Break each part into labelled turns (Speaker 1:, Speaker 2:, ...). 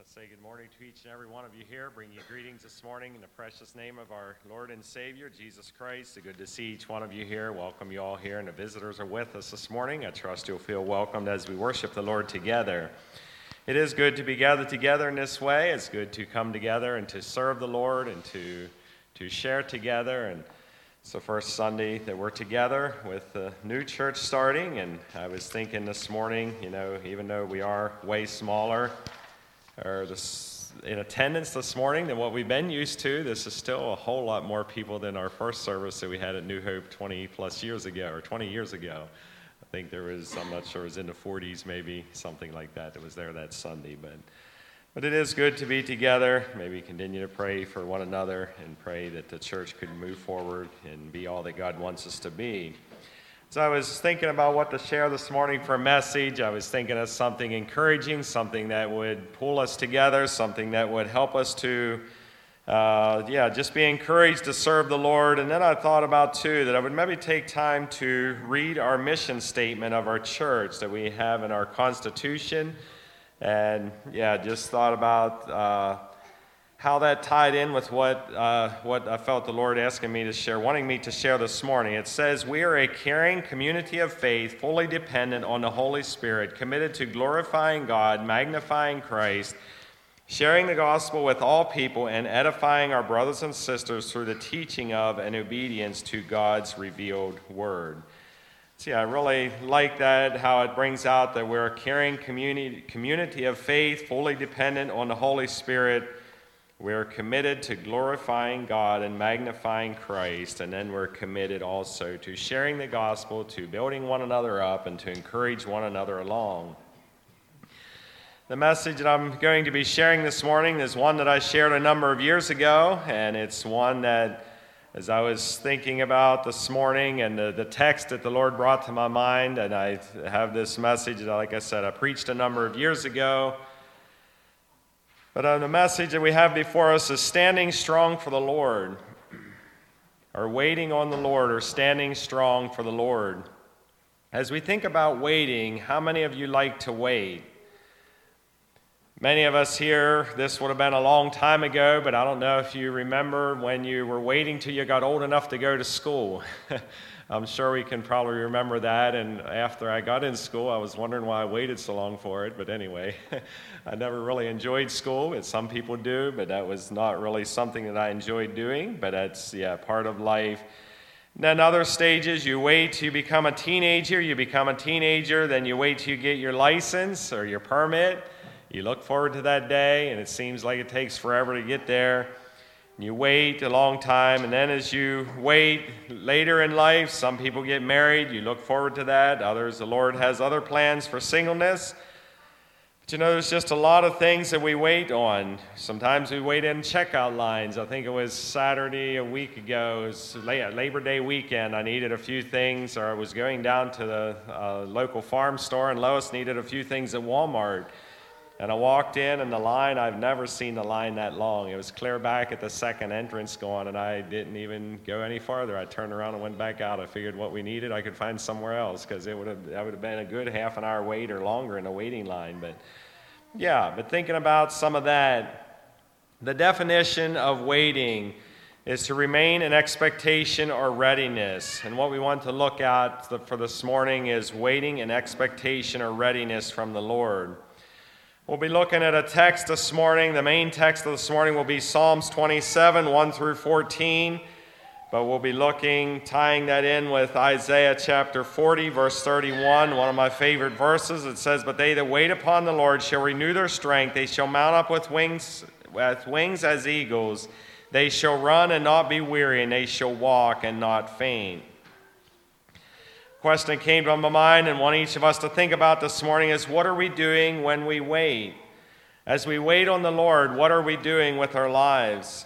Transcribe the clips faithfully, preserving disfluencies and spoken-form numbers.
Speaker 1: Say good morning to each and every one of you here. Bring you greetings this morning in the precious name of our Lord and Savior, Jesus Christ. It's good to see each one of you here. Welcome you all here, and the visitors are with us this morning. I trust you'll feel welcomed as we worship the Lord together. It is good to be gathered together in this way. It's good to come together and to serve the Lord and to, to share together. And it's the first Sunday that we're together with the new church starting. And I was thinking this morning, you know, even though we are way smaller, or this, in attendance this morning than what we've been used to, this is still a whole lot more people than our first service that we had at New Hope twenty plus years ago, or twenty years ago. I think there was, I'm not sure, it was in the forties maybe, something like that that was there that Sunday. But, but it is good to be together. Maybe continue to pray for one another and pray that the church could move forward and be all that God wants us to be. So I was thinking about what to share this morning for a message. I was thinking of something encouraging, something that would pull us together, something that would help us to, uh, yeah, just be encouraged to serve the Lord. And then I thought about, too, that I would maybe take time to read our mission statement of our church that we have in our Constitution. And, yeah, just thought about uh, how that tied in with what uh, what I felt the Lord asking me to share, wanting me to share this morning. It says, "We are a caring community of faith, fully dependent on the Holy Spirit, committed to glorifying God, magnifying Christ, sharing the gospel with all people, and edifying our brothers and sisters through the teaching of and obedience to God's revealed word." See, I really like that, how it brings out that we're a caring community, community of faith, fully dependent on the Holy Spirit. We're committed to glorifying God and magnifying Christ, and then we're committed also to sharing the gospel, to building one another up, and to encourage one another along. The message that I'm going to be sharing this morning is one that I shared a number of years ago, and it's one that, as I was thinking about this morning and the, the text that the Lord brought to my mind, and I have this message that, like I said, I preached a number of years ago. But uh, the message that we have before us is standing strong for the Lord, or waiting on the Lord, or standing strong for the Lord. As we think about waiting, how many of you like to wait? Many of us here, this would have been a long time ago, but I don't know if you remember when you were waiting till you got old enough to go to school. I'm sure we can probably remember that, and after I got in school, I was wondering why I waited so long for it, but anyway, I never really enjoyed school, but some people do, but that was not really something that I enjoyed doing, but that's, yeah, part of life. And then other stages, you wait till you become a teenager, you become a teenager, then you wait till you get your license or your permit. You look forward to that day, and it seems like it takes forever to get there. You wait a long time, and then as you wait later in life, some people get married. You look forward to that. Others, the Lord has other plans for singleness. But you know, there's just a lot of things that we wait on. Sometimes we wait in checkout lines. I think it was Saturday a week ago. It was Labor Day weekend. I needed a few things, or I was going down to the uh, local farm store, and Lois needed a few things at Walmart. And I walked in, and the line, I've never seen the line that long. It was clear back at the second entrance going, and I didn't even go any farther. I turned around and went back out. I figured what we needed, I could find somewhere else, because it would have that would have been a good half an hour wait or longer in the waiting line. But yeah, but thinking about some of that, the definition of waiting is to remain in expectation or readiness. And what we want to look at for this morning is waiting in expectation or readiness from the Lord. We'll be looking at a text this morning. The main text of this morning will be Psalms twenty-seven, one through fourteen. But we'll be looking, tying that in with Isaiah chapter forty, verse thirty-one, one of my favorite verses. It says, "But they that wait upon the Lord shall renew their strength. They shall mount up with wings, with wings as eagles. They shall run and not be weary, and they shall walk and not faint." Question that came to my mind and want each of us to think about this morning is, what are we doing when we wait? As we wait on the Lord, what are we doing with our lives?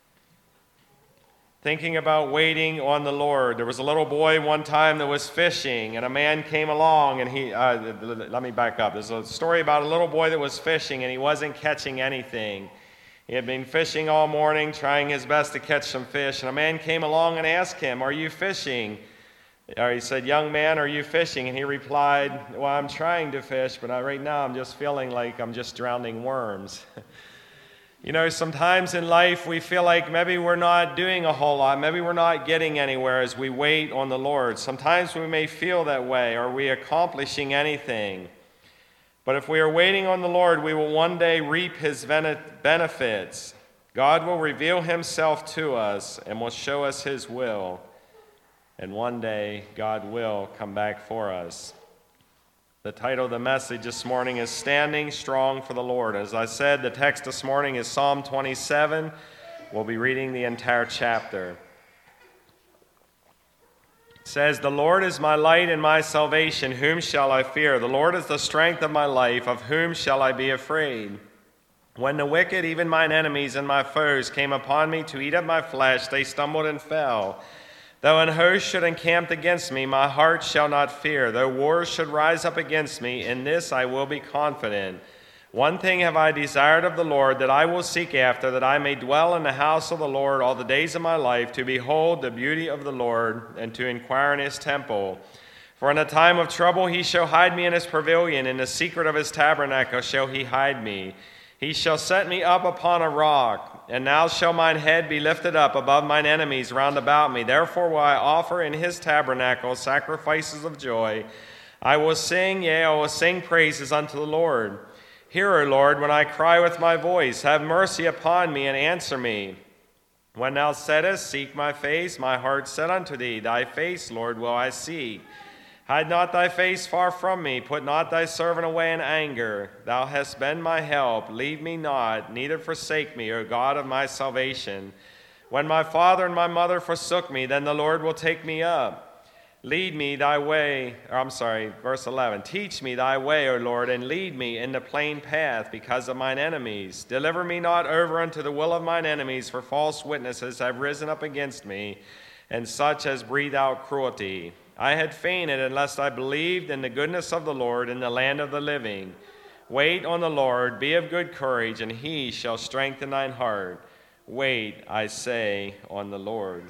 Speaker 1: Thinking about waiting on the Lord. There was a little boy one time that was fishing, and a man came along, and he, uh, let me back up. There's a story about a little boy that was fishing, and he wasn't catching anything. He had been fishing all morning, trying his best to catch some fish, and a man came along and asked him, "Are you fishing?" or he said, "Young man, are you fishing?" And he replied, "Well, I'm trying to fish, but I, right now I'm just feeling like I'm just drowning worms." You know, sometimes in life we feel like maybe we're not doing a whole lot. Maybe we're not getting anywhere as we wait on the Lord. Sometimes we may feel that way. Are we accomplishing anything? But if we are waiting on the Lord, we will one day reap his benefits. God will reveal himself to us and will show us his will. And one day, God will come back for us. The title of the message this morning is Standing Strong for the Lord. As I said, the text this morning is Psalm twenty-seven. We'll be reading the entire chapter. It says, "The Lord is my light and my salvation. Whom shall I fear? The Lord is the strength of my life. Of whom shall I be afraid? When the wicked, even mine enemies and my foes, came upon me to eat up my flesh, they stumbled and fell. Though an host should encamp against me, my heart shall not fear. Though wars should rise up against me, in this I will be confident. One thing have I desired of the Lord, that I will seek after, that I may dwell in the house of the Lord all the days of my life, to behold the beauty of the Lord, and to inquire in his temple. For in the time of trouble he shall hide me in his pavilion, in the secret of his tabernacle shall he hide me. He shall set me up upon a rock, and now shall mine head be lifted up above mine enemies round about me. Therefore will I offer in his tabernacle sacrifices of joy. I will sing, yea, I will sing praises unto the Lord. Hear, O Lord, when I cry with my voice. Have mercy upon me and answer me. When thou saidst, seek my face, my heart said unto thee, thy face, Lord, will I seek. Hide not thy face far from me. Put not thy servant away in anger. Thou hast been my help. Leave me not, neither forsake me, O God of my salvation. When my father and my mother forsook me, then the Lord will take me up. Lead me thy way, or I'm sorry, verse eleven. Teach me thy way, O Lord, and lead me in the plain path because of mine enemies. Deliver me not over unto the will of mine enemies, for false witnesses have risen up against me, and such as breathe out cruelty. I had fainted unless I believed in the goodness of the Lord in the land of the living. Wait on the Lord, be of good courage, and he shall strengthen thine heart. Wait, I say, on the Lord."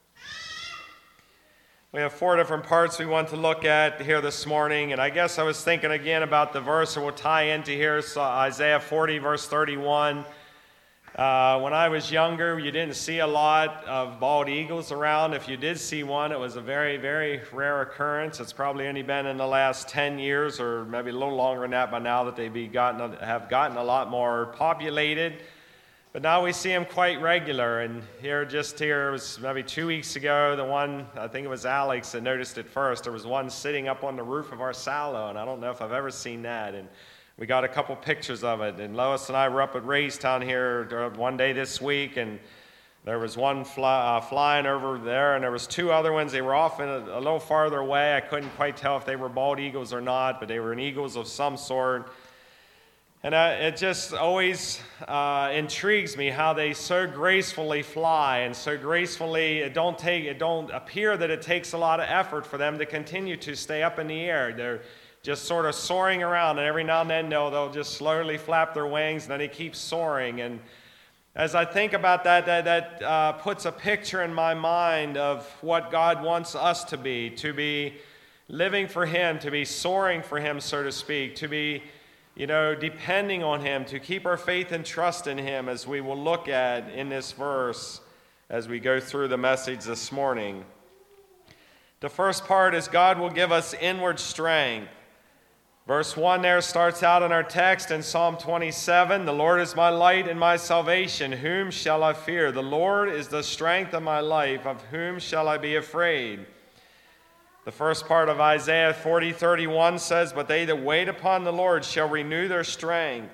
Speaker 1: We have four different parts we want to look at here this morning, and I guess I was thinking again about the verse that will tie into here, so Isaiah forty, verse thirty-one. Uh, when I was younger, you didn't see a lot of bald eagles around. If you did see one, it was a very, very rare occurrence. It's probably only been in the last ten years, or maybe a little longer than that by now, that they've be gotten, have gotten a lot more populated. But now we see them quite regular. And here, just here, it was maybe two weeks ago, the one, I think it was Alex that noticed it first. There was one sitting up on the roof of our silo, and I don't know if I've ever seen that. And we got a couple pictures of it, and Lois and I were up at Raystown here one day this week, and there was one fly, uh, flying over there, and there was two other ones. They were off in a, a little farther away. I couldn't quite tell if they were bald eagles or not, but they were eagles of some sort. And uh, it just always uh, intrigues me how they so gracefully fly, and so gracefully, it don't take, it don't appear that it takes a lot of effort for them to continue to stay up in the air. They're just sort of soaring around, and every now and then they'll, they'll just slowly flap their wings, and then they keep soaring. And as I think about that, that, that uh, puts a picture in my mind of what God wants us to be, to be living for him, to be soaring for him, so to speak, to be, you know, depending on him, to keep our faith and trust in him, as we will look at in this verse as we go through the message this morning. The first part is God will give us inward strength. Verse one there starts out in our text in Psalm twenty-seven. The Lord is my light and my salvation. Whom shall I fear? The Lord is the strength of my life. Of whom shall I be afraid? The first part of Isaiah forty thirty-one says, "But they that wait upon the Lord shall renew their strength."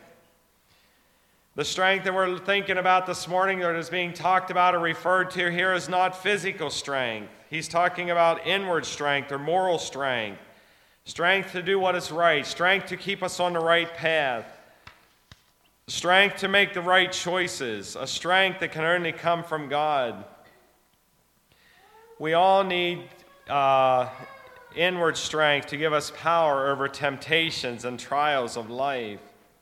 Speaker 1: The strength that we're thinking about this morning, that is being talked about or referred to here, is not physical strength. He's talking about inward strength or moral strength. Strength to do what is right. Strength to keep us on the right path. Strength to make the right choices. A strength that can only come from God. We all need uh, inward strength to give us power over temptations and trials of life.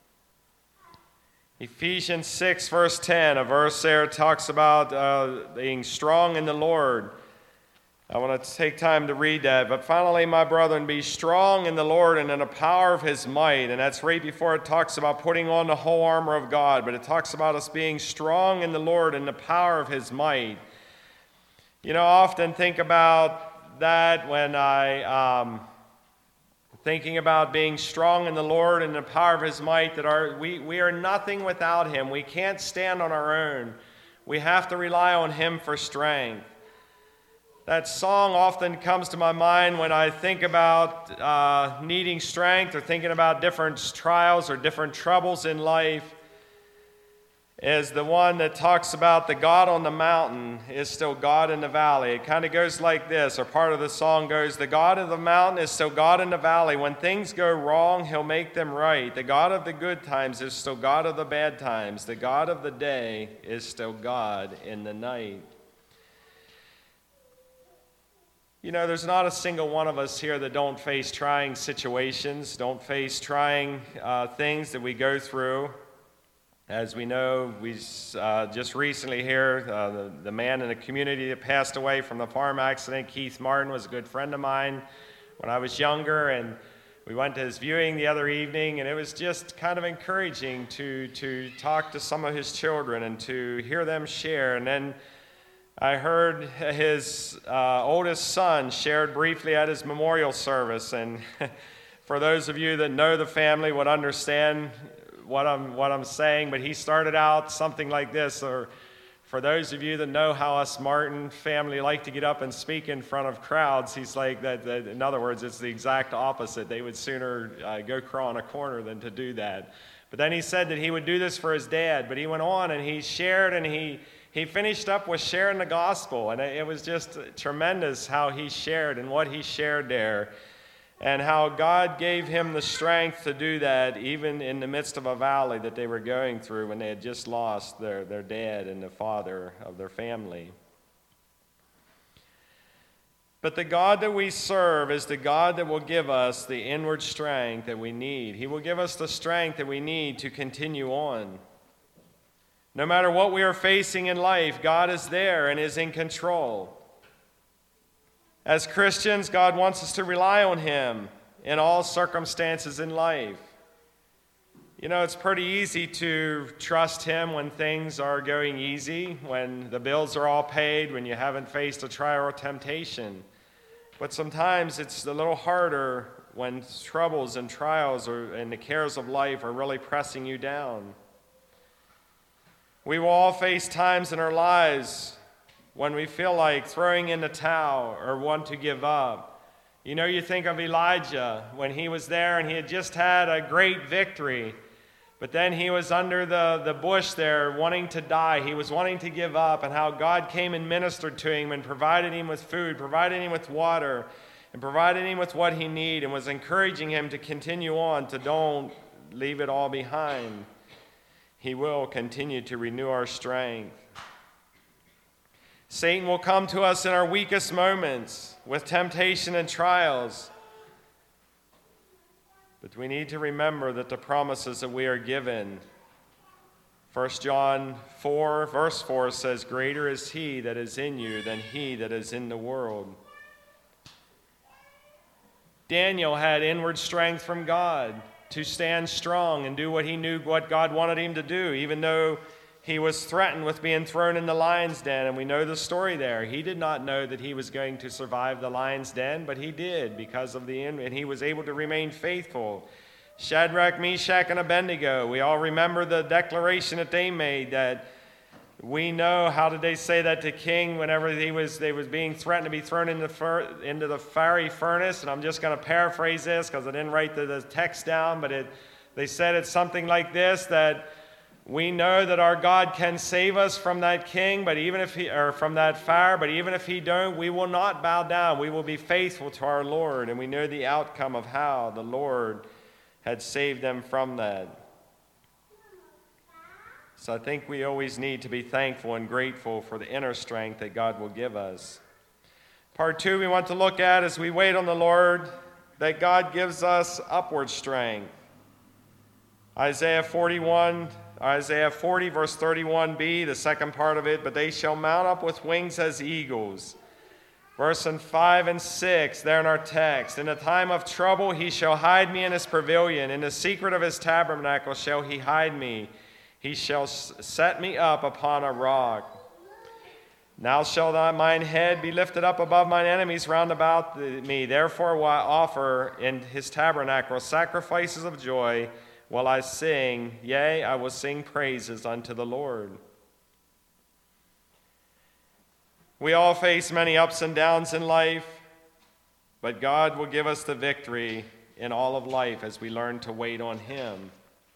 Speaker 1: Ephesians six, verse ten, a verse there talks about uh, being strong in the Lord I want to take time to read that. But finally, my brethren, be strong in the Lord and in the power of his might. And that's right before it talks about putting on the whole armor of God. But it talks about us being strong in the Lord and the power of his might. You know, I often think about that when I, um, thinking about being strong in the Lord and the power of his might, that our, we, we are nothing without him. We can't stand on our own. We have to rely on him for strength. That song often comes to my mind when I think about uh, needing strength or thinking about different trials or different troubles in life, is the one that talks about the God on the mountain is still God in the valley. It kind of goes like this, or part of the song goes, the God of the mountain is still God in the valley. When things go wrong, he'll make them right. The God of the good times is still God of the bad times. The God of the day is still God in the night. You know, there's not a single one of us here that don't face trying situations, don't face trying uh, things that we go through. As we know, we uh, just recently here, uh, the, the man in the community that passed away from the farm accident, Keith Martin, was a good friend of mine when I was younger, and we went to his viewing the other evening, and it was just kind of encouraging to, to talk to some of his children and to hear them share. And then I heard his uh, oldest son shared briefly at his memorial service, and for those of you that know the family would understand what I'm what I'm saying, but he started out something like this, or for those of you that know how us Martin family like to get up and speak in front of crowds, he's like that, that in other words, it's the exact opposite. They would sooner uh, go crawl in a corner than to do that. But then he said that he would do this for his dad, but he went on and he shared, and he He finished up with sharing the gospel, and it was just tremendous how he shared and what he shared there, and how God gave him the strength to do that even in the midst of a valley that they were going through when they had just lost their, their dad and the father of their family. But the God that we serve is the God that will give us the inward strength that we need. He will give us the strength that we need to continue on. No matter what we are facing in life, God is there and is in control. As Christians, God wants us to rely on him in all circumstances in life. You know, it's pretty easy to trust him when things are going easy, when the bills are all paid, when you haven't faced a trial or temptation. But sometimes it's a little harder when troubles and trials or, and the cares of life are really pressing you down. We will all face times in our lives when we feel like throwing in the towel or want to give up. You know, you think of Elijah when he was there and he had just had a great victory, but then he was under the, the bush there wanting to die. He was wanting to give up, and how God came and ministered to him and provided him with food, provided him with water, and provided him with what he needed, and was encouraging him to continue on, to don't leave it all behind. He will continue to renew our strength. Satan will come to us in our weakest moments with temptation and trials. But we need to remember that the promises that we are given, First John four, verse four says, "Greater is he that is in you than he that is in the world." Daniel had inward strength from God to stand strong and do what he knew what God wanted him to do, even though he was threatened with being thrown in the lion's den, and we know the story there. He did not know that he was going to survive the lion's den, but he did because of the, and he was able to remain faithful. Shadrach, Meshach, and Abednego, we all remember the declaration that they made, that we know, how did they say that to king whenever he was they was being threatened to be thrown into, fur, into the fiery furnace? And I'm just going to paraphrase this because I didn't write the, the text down, but it, they said it's something like this, that we know that our God can save us from that king, but even if he, or from that fire, but even if he don't, we will not bow down. We will be faithful to our Lord, and we know the outcome of how the Lord had saved them from that. So I think we always need to be thankful and grateful for the inner strength that God will give us. Part two we want to look at as we wait on the Lord, that God gives us upward strength. Isaiah forty-one, Isaiah forty, verse thirty-one b, the second part of it, "But they shall mount up with wings as eagles. Verse five and six, there in our text. In the time of trouble he shall hide me in his pavilion. In the secret of his tabernacle shall he hide me. He shall set me up upon a rock. Now shall mine head be lifted up above mine enemies round about me. Therefore will I offer in his tabernacle sacrifices of joy. While I sing, yea, I will sing praises unto the Lord. We all face many ups and downs in life, but God will give us the victory in all of life as we learn to wait on him.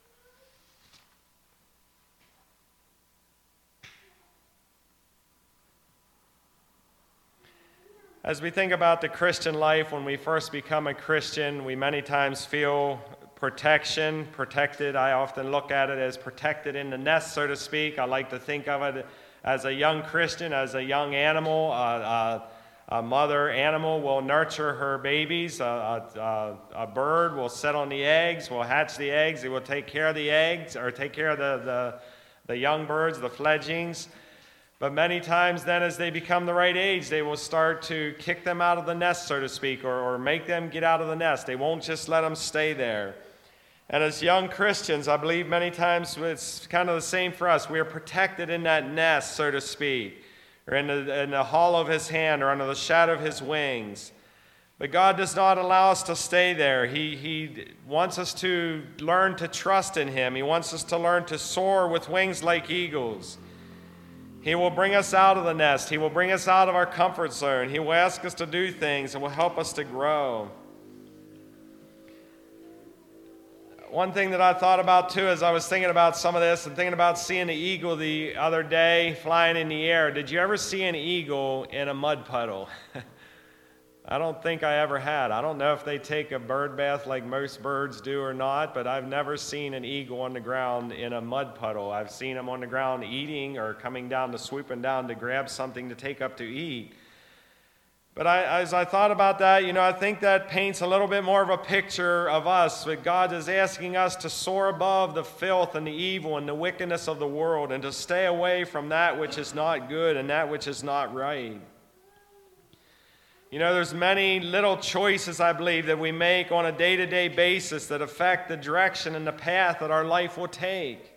Speaker 1: As we think about the Christian life, when we first become a Christian, we many times feel protection, protected. I often look at it as protected in the nest, so to speak. I like to think of it as a young Christian, as a young animal. Uh, uh, a mother animal will nurture her babies. Uh, uh, a bird will sit on the eggs, will hatch the eggs. It will take care of the eggs, or take care of the, the, the young birds, the fledglings. But many times then, as they become the right age, they will start to kick them out of the nest, so to speak, or, or make them get out of the nest. They won't just let them stay there. And as young Christians, I believe many times it's kind of the same for us. We are protected in that nest, so to speak, or in the, in the hollow of his hand, or under the shadow of his wings. But God does not allow us to stay there. He, he wants us to learn to trust in him. He wants us to learn to soar with wings like eagles. He will bring us out of the nest. He will bring us out of our comfort zone. He will ask us to do things and will help us to grow. One thing that I thought about too as I was thinking about some of this and thinking about seeing the eagle the other day flying in the air. Did you ever see an eagle in a mud puddle? I don't think I ever had. I don't know if they take a bird bath like most birds do or not, but I've never seen an eagle on the ground in a mud puddle. I've seen them on the ground eating or coming down to swooping down to grab something to take up to eat. But I, as I thought about that, you know, I think that paints a little bit more of a picture of us. But God is asking us to soar above the filth and the evil and the wickedness of the world and to stay away from that which is not good and that which is not right. You know, there's many little choices, I believe, that we make on a day-to-day basis that affect the direction and the path that our life will take.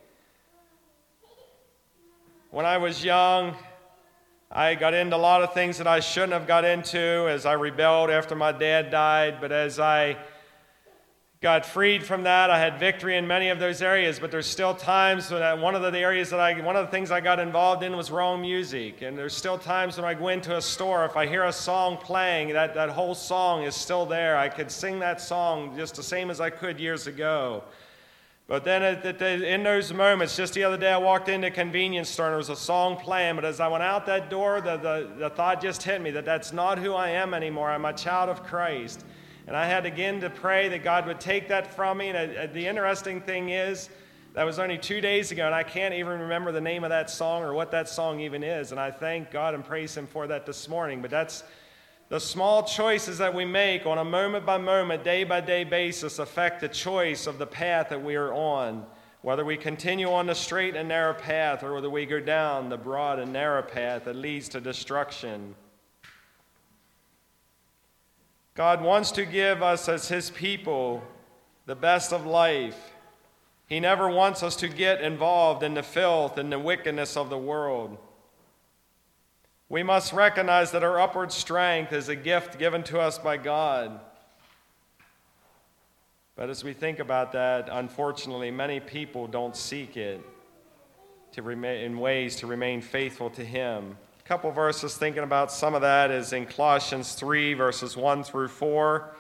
Speaker 1: When I was young, I got into a lot of things that I shouldn't have got into as I rebelled after my dad died. But as I got freed from that, I had victory in many of those areas. But there's still times when I, one of the areas that I, one of the things I got involved in was wrong music. And there's still times when I go into a store, if I hear a song playing, that, that whole song is still there. I could sing that song just the same as I could years ago. But then at, at the, in those moments, just the other day I walked into a convenience store and there was a song playing. But as I went out that door, the, the, the thought just hit me that that's not who I am anymore. I'm a child of Christ. And I had again to pray that God would take that from me. And uh, the interesting thing is, that was only two days ago, and I can't even remember the name of that song or what that song even is. And I thank God and praise him for that this morning. But that's the small choices that we make on a moment-by-moment, day-by-day basis affect the choice of the path that we are on, whether we continue on the straight and narrow path or whether we go down the broad and narrow path that leads to destruction. God wants to give us as his people the best of life. He never wants us to get involved in the filth and the wickedness of the world. We must recognize that our upward strength is a gift given to us by God. But as we think about that, unfortunately, many people don't seek it to remain, in ways to remain faithful to him. A couple verses thinking about some of that is in Colossians three, verses one through four.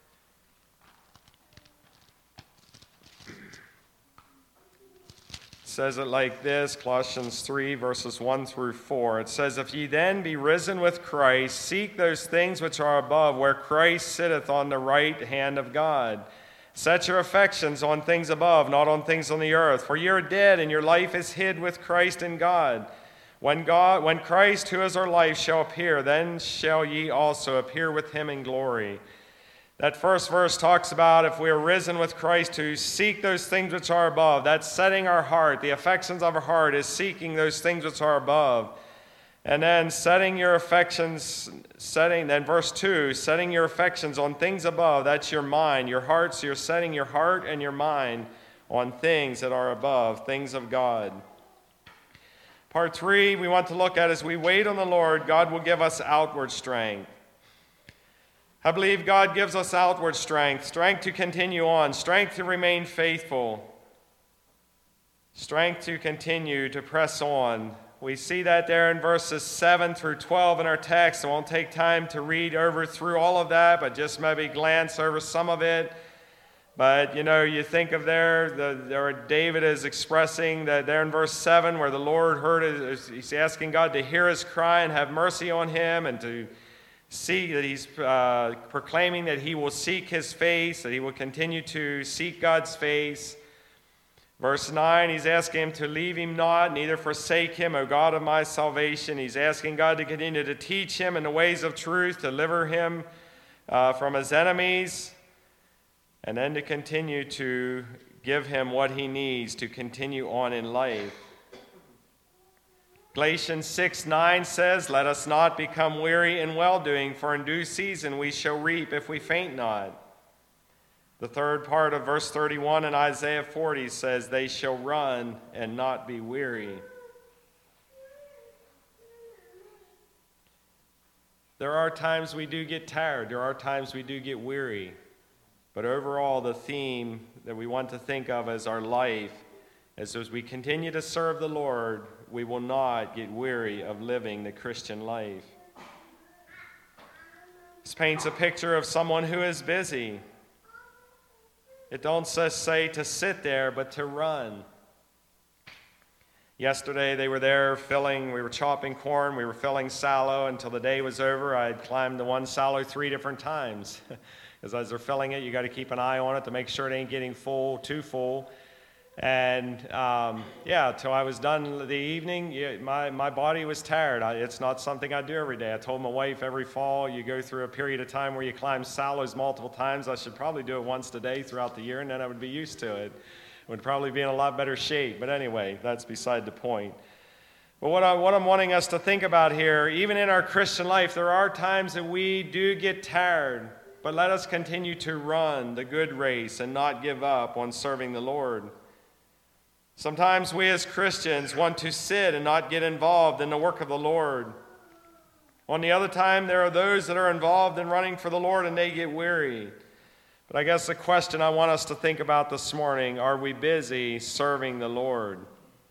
Speaker 1: It says it like this, Colossians three, verses one through four. It says, "If ye then be risen with Christ, seek those things which are above, where Christ sitteth on the right hand of God. Set your affections on things above, not on things on the earth. For ye are dead, and your life is hid with Christ in God. When God, when Christ, who is our life, shall appear, then shall ye also appear with him in glory." That first verse talks about if we are risen with Christ, to seek those things which are above. That's setting our heart. The affections of our heart is seeking those things which are above. And then setting your affections, setting, then verse two, setting your affections on things above, that's your mind, your heart. So you're setting your heart and your mind on things that are above, things of God. Part three, we want to look at as we wait on the Lord, God will give us outward strength. I believe God gives us outward strength, strength to continue on, strength to remain faithful, strength to continue to press on. We see that there in verses seven through twelve in our text. I won't take time to read over through all of that, but just maybe glance over some of it. But, you know, you think of there, the, there David is expressing that there in verse seven where the Lord heard his, he's asking God to hear his cry and have mercy on him, and to see that he's uh, proclaiming that he will seek his face, that he will continue to seek God's face. Verse nine, he's asking him to leave him not, neither forsake him, O God of my salvation. He's asking God to continue to teach him in the ways of truth, to deliver him uh, from his enemies, and then to continue to give him what he needs to continue on in life. Galatians six nine says, let us not become weary in well-doing, for in due season we shall reap if we faint not. The third part of verse thirty-one in Isaiah forty says, they shall run and not be weary. There are times we do get tired. There are times we do get weary. But overall, the theme that we want to think of as our life is as we continue to serve the Lord, we will not get weary of living the Christian life. This paints a picture of someone who is busy. It don't just say to sit there, but to run. Yesterday they were there filling, we were chopping corn, we were filling sallow until the day was over. I had climbed the one sallow three different times. Because as they're filling it, you got to keep an eye on it to make sure it ain't getting full, too full. And um, yeah, till I was done the evening, yeah, my, my body was tired. I, it's not something I do every day. I told my wife every fall you go through a period of time where you climb sallows multiple times. I should probably do it once a day throughout the year, and then I would be used to it. I would probably be in a lot better shape. But anyway, that's beside the point. But what, I, what I'm wanting us to think about here, even in our Christian life, there are times that we do get tired. But let us continue to run the good race and not give up on serving the Lord. Sometimes we as Christians want to sit and not get involved in the work of the Lord. On the other time, there are those that are involved in running for the Lord and they get weary. But I guess the question I want us to think about this morning, are we busy serving the Lord?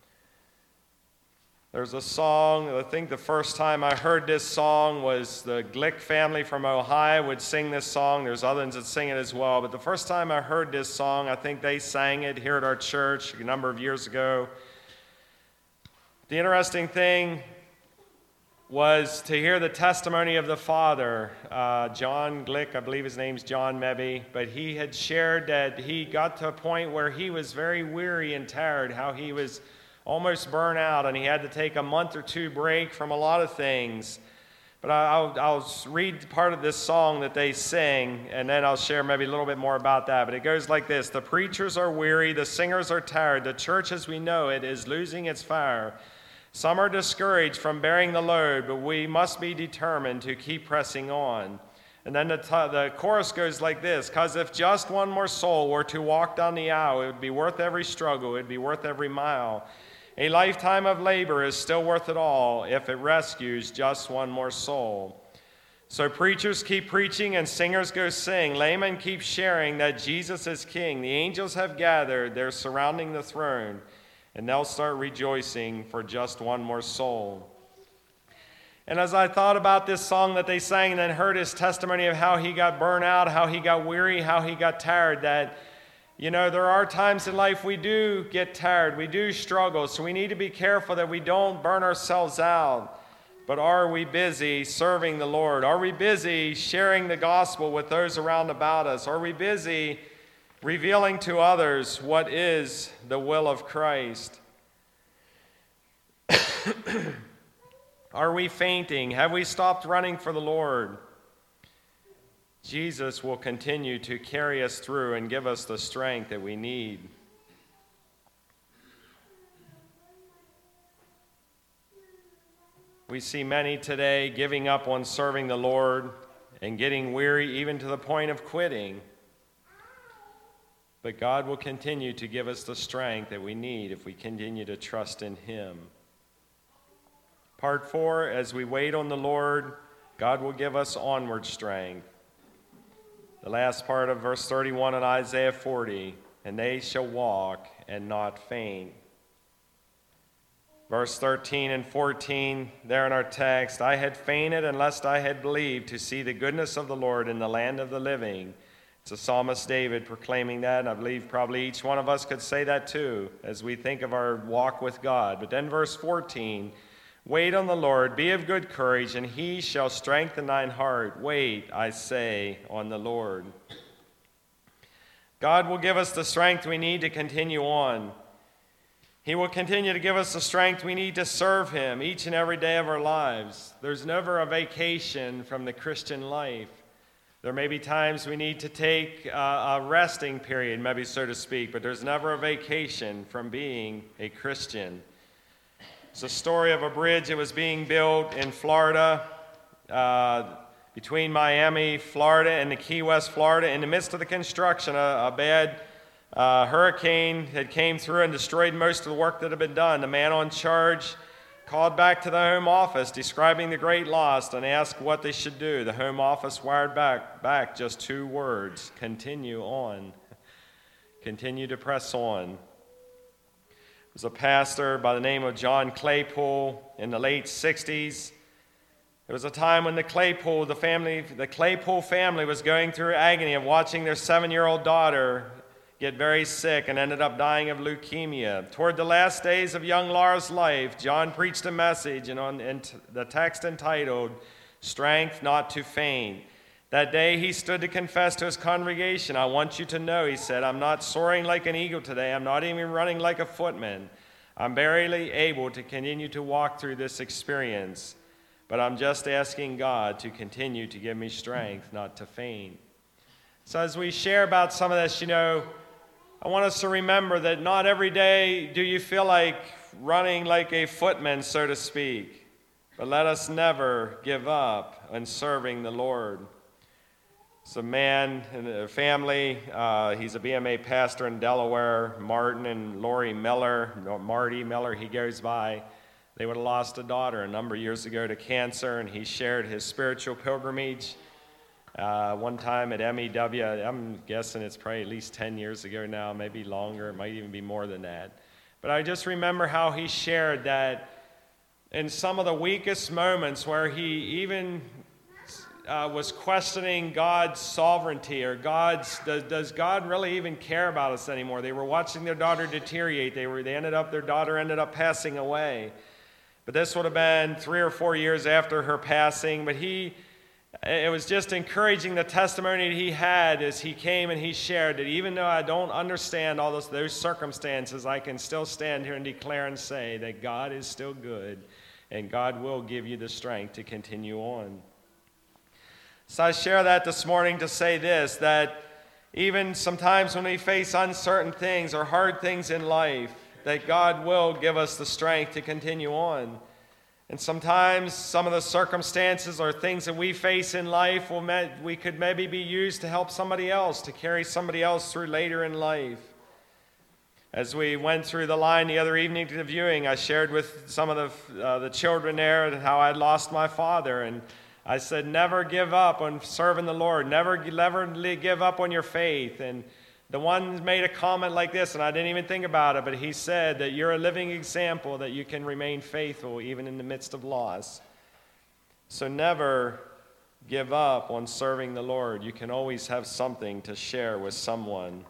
Speaker 1: There's a song, I think the first time I heard this song was the Glick family from Ohio would sing this song. There's others that sing it as well. But the first time I heard this song, I think they sang it here at our church a number of years ago. The interesting thing was to hear the testimony of the father, uh, John Glick, I believe his name's John maybe, but he had shared that he got to a point where he was very weary and tired, how he was almost burnt out, and he had to take a month or two break from a lot of things. But I'll, I'll read part of this song that they sing, and then I'll share maybe a little bit more about that. But it goes like this. The preachers are weary, the singers are tired, the church as we know it is losing its fire. Some are discouraged from bearing the load, but we must be determined to keep pressing on. And then the, t- the chorus goes like this, because if just one more soul were to walk down the aisle, it would be worth every struggle, it would be worth every mile. A lifetime of labor is still worth it all if it rescues just one more soul. So preachers keep preaching and singers go sing. Laymen keep sharing that Jesus is King. The angels have gathered, they're surrounding the throne, and they'll start rejoicing for just one more soul. And as I thought about this song that they sang and then heard his testimony of how he got burned out, how he got weary, how he got tired, that you know, there are times in life we do get tired, we do struggle, so we need to be careful that we don't burn ourselves out. But are we busy serving the Lord? Are we busy sharing the gospel with those around about us? Are we busy revealing to others what is the will of Christ? Are we fainting? Have we stopped running for the Lord? Jesus will continue to carry us through and give us the strength that we need. We see many today giving up on serving the Lord and getting weary even to the point of quitting. But God will continue to give us the strength that we need if we continue to trust in Him. Part four, as we wait on the Lord, God will give us onward strength. The last part of verse thirty-one in Isaiah forty, and they shall walk and not faint. Verse thirteen and fourteen, there in our text, I had fainted unless I had believed to see the goodness of the Lord in the land of the living. It's the psalmist David proclaiming that, and I believe probably each one of us could say that too as we think of our walk with God. But then verse fourteen, wait on the Lord, be of good courage, and He shall strengthen thine heart. Wait, I say, on the Lord. God will give us the strength we need to continue on. He will continue to give us the strength we need to serve Him each and every day of our lives. There's never a vacation from the Christian life. There may be times we need to take a, a resting period, maybe so to speak, but there's never a vacation from being a Christian. It's a story of a bridge that was being built in Florida, uh, between Miami, Florida, and the Key West, Florida. In the midst of the construction, a, a bad Uh, hurricane had came through and destroyed most of the work that had been done. The man on charge called back to the Home Office describing the great loss and asked what they should do. The Home Office wired back, back just two words: continue on. Continue to press on. There was a pastor by the name of John Claypool in the late sixties. There was a time when the Claypool, the family, the Claypool family was going through agony of watching their seven-year-old daughter get very sick and ended up dying of leukemia. Toward the last days of young Laura's life, John preached a message and on in the text entitled, Strength Not to Faint. That day he stood to confess to his congregation, I want you to know, he said, I'm not soaring like an eagle today. I'm not even running like a footman. I'm barely able to continue to walk through this experience, but I'm just asking God to continue to give me strength not to faint. So as we share about some of this, you know, I want us to remember that not every day do you feel like running like a footman, so to speak. But let us never give up on serving the Lord. It's a man and a family. Uh, he's a B M A pastor in Delaware, Martin and Lori Miller, or Marty Miller, he goes by. They would have lost a daughter a number of years ago to cancer, and he shared his spiritual pilgrimage Uh, one time at M E W, I'm guessing it's probably at least ten years ago now, maybe longer, it might even be more than that. But I just remember how he shared that in some of the weakest moments where he even uh, was questioning God's sovereignty or God's, does, does God really even care about us anymore? They were watching their daughter deteriorate. They were, they ended up, their daughter ended up passing away. But this would have been three or four years after her passing, but he It was just encouraging the testimony he had as he came and he shared that even though I don't understand all those, those circumstances, I can still stand here and declare and say that God is still good and God will give you the strength to continue on. So I share that this morning to say this, that even sometimes when we face uncertain things or hard things in life, that God will give us the strength to continue on. And sometimes some of the circumstances or things that we face in life, will may, we could maybe be used to help somebody else, to carry somebody else through later in life. As we went through the line the other evening to the viewing, I shared with some of the, uh, the children there how I lost my father. And I said, never give up on serving the Lord. Never, never give up on your faith. And the one made a comment like this, and I didn't even think about it, but he said that you're a living example that you can remain faithful even in the midst of loss. So never give up on serving the Lord. You can always have something to share with someone.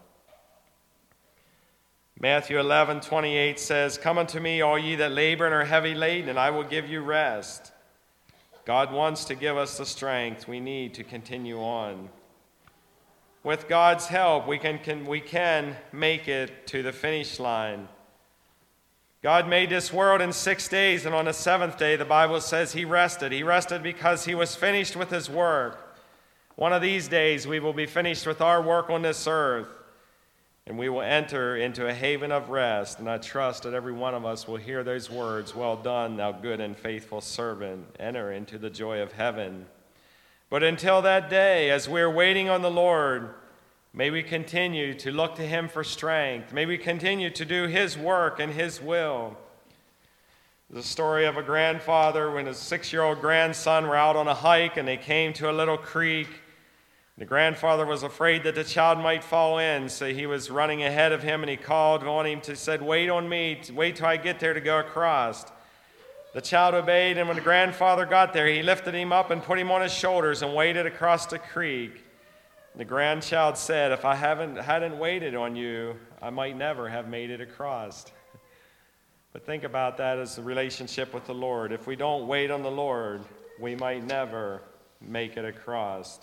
Speaker 1: Matthew eleven twenty-eight says, Come unto me, all ye that labor and are heavy laden, and I will give you rest. God wants to give us the strength we need to continue on. With God's help, we can, can, we can make it to the finish line. God made this world in six days, and on the seventh day, the Bible says he rested. He rested because he was finished with his work. One of these days, we will be finished with our work on this earth. and we will enter into a haven of rest. And I trust that every one of us will hear those words, "Well done, thou good and faithful servant. Enter into the joy of heaven." But until that day, as we're waiting on the Lord, may we continue to look to him for strength. May we continue to do his work and his will. The story of a grandfather when his six-year-old grandson were out on a hike and they came to a little creek. The grandfather was afraid that the child might fall in, so he was running ahead of him, and he called on him to said, "Wait on me, wait till I get there to go across." The child obeyed, and when the grandfather got there, he lifted him up and put him on his shoulders and waded across the creek. The grandchild said, "If I haven't hadn't waited on you, I might never have made it across." But think about that as the relationship with the Lord. If we don't wait on the Lord, we might never make it across.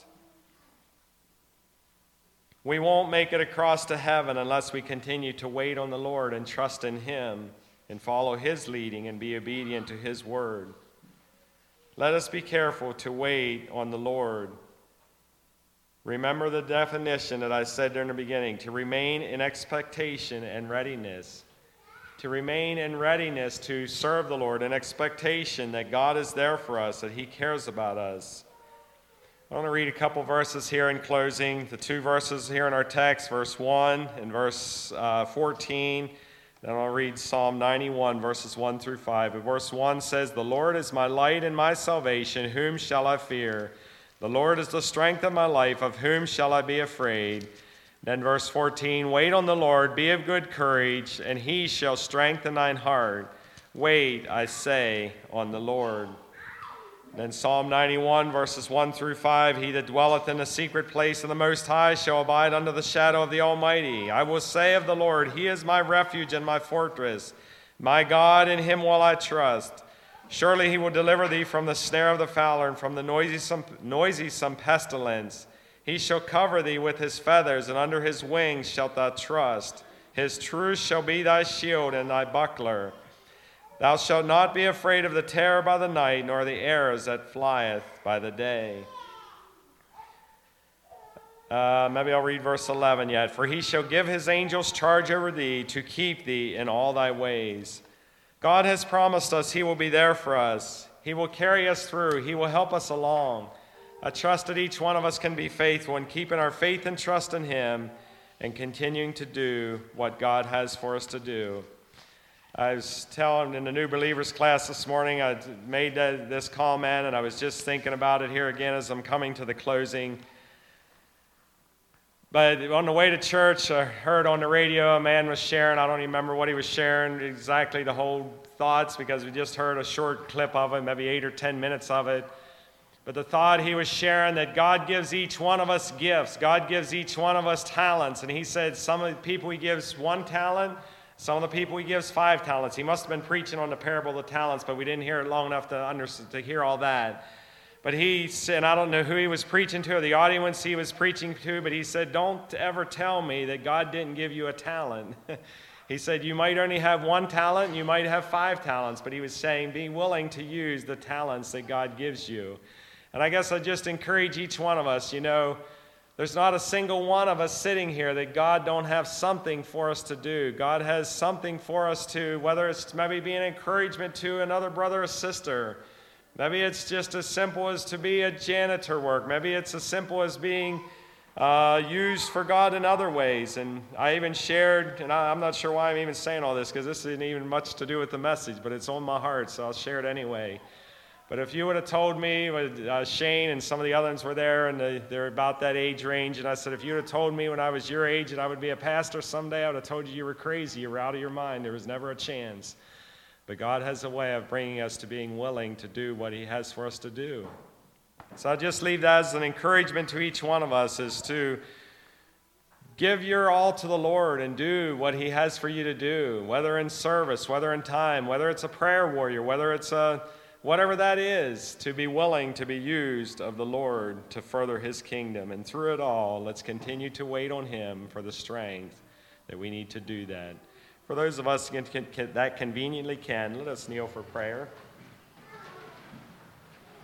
Speaker 1: We won't make it across to heaven unless we continue to wait on the Lord and trust in him and follow his leading and be obedient to his word. Let us be careful to wait on the Lord. Remember the definition that I said during the beginning, to remain in expectation and readiness. To remain in readiness to serve the Lord, in expectation that God is there for us, that he cares about us. I want to read a couple verses here in closing. The two verses here in our text, verse one and verse uh, fourteen. Then I'll read Psalm ninety-one, verses one through five. And verse one says, "The Lord is my light and my salvation. Whom shall I fear? The Lord is the strength of my life. Of whom shall I be afraid?" Then verse fourteen, "Wait on the Lord, be of good courage, and he shall strengthen thine heart. Wait, I say, on the Lord." Then Psalm ninety-one, verses one through five, "He that dwelleth in the secret place of the Most High shall abide under the shadow of the Almighty. I will say of the Lord, he is my refuge and my fortress. My God, in him will I trust. Surely he will deliver thee from the snare of the fowler and from the noisome, noisome pestilence. He shall cover thee with his feathers, and under his wings shalt thou trust. His truth shall be thy shield and thy buckler. Thou shalt not be afraid of the terror by the night, nor the arrows that flieth by the day." Uh, maybe I'll read verse eleven yet. "For he shall give his angels charge over thee, to keep thee in all thy ways." God has promised us he will be there for us. He will carry us through. He will help us along. I trust that each one of us can be faithful in keeping our faith and trust in him and continuing to do what God has for us to do. I was telling in the new believers class this morning, I made this comment, and I was just thinking about it here again as I'm coming to the closing. But on the way to church, I heard on the radio a man was sharing. I don't even remember what he was sharing, exactly the whole thoughts, because we just heard a short clip of it, maybe eight or ten minutes of it. But the thought he was sharing that God gives each one of us gifts. God gives each one of us talents. And he said some of the people he gives one talent, some of the people he gives five talents. He must have been preaching on the parable of the talents, but we didn't hear it long enough to, under, to hear all that. But he said, I don't know who he was preaching to or the audience he was preaching to, but he said, "Don't ever tell me that God didn't give you a talent." He said, "You might only have one talent, and you might have five talents," but he was saying, be willing to use the talents that God gives you. And I guess I just encourage each one of us, you know, there's not a single one of us sitting here that God don't have something for us to do. God has something for us to, whether it's maybe be an encouragement to another brother or sister. Maybe it's just as simple as to be a janitor work. Maybe it's as simple as being uh, used for God in other ways. And I even shared, and I, I'm not sure why I'm even saying all this, because this isn't even much to do with the message, but it's on my heart, so I'll share it anyway. But if you would have told me, uh, Shane and some of the others were there, and they, they're about that age range, and I said, if you would have told me when I was your age that I would be a pastor someday, I would have told you you were crazy, you were out of your mind, there was never a chance. But God has a way of bringing us to being willing to do what he has for us to do. So I just leave that as an encouragement to each one of us, is to give your all to the Lord and do what he has for you to do, whether in service, whether in time, whether it's a prayer warrior, whether it's a whatever that is, to be willing to be used of the Lord to further his kingdom. And through it all, let's continue to wait on him for the strength that we need to do that. For those of us that conveniently can, let us kneel for prayer.